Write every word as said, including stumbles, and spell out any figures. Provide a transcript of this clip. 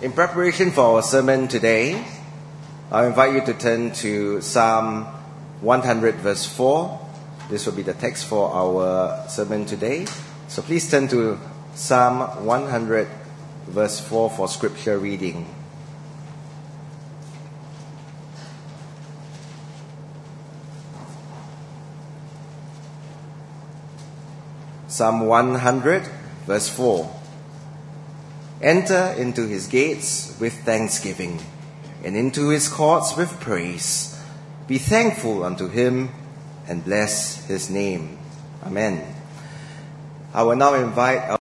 In preparation for our sermon today, I invite you to turn to Psalm one hundred verse four. This will be the text for our sermon today. So please turn to Psalm one hundred verse four for scripture reading. Psalm one hundred verse four. Enter into his gates with thanksgiving, and into his courts with praise. Be thankful unto him, and bless his name. Amen. I will now invite our